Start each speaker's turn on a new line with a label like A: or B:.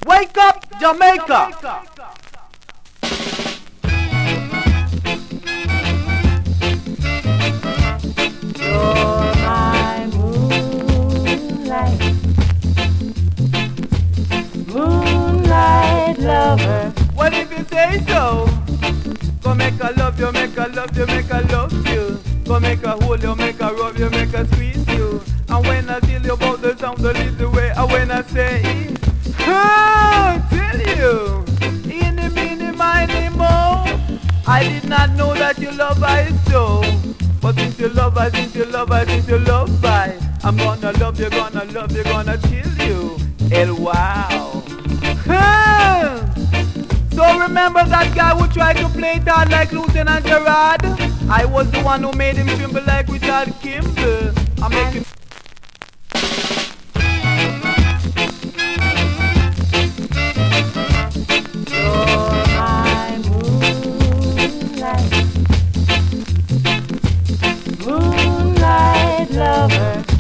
A: Wake up, Jamaica!
B: You're my moonlight, moonlight lover.
A: What if you say so? Go make a love you, make a love you, make a love you. Go make a hold you, make a rub you, make a squeeze you. And when I tell you about the sound, the little way, and when I say, tell you, any, mini, miny, mo. I did not know that you love I so. But since you love I, since you love I, since you love I, I'm gonna love you, gonna love you, gonna chill you. El wow. So remember that guy who tried to play it hard like Lieutenant Gerard? I was the one who made him tremble like Richard Kimball. I'm making...
B: You're my moonlight, moonlight lover.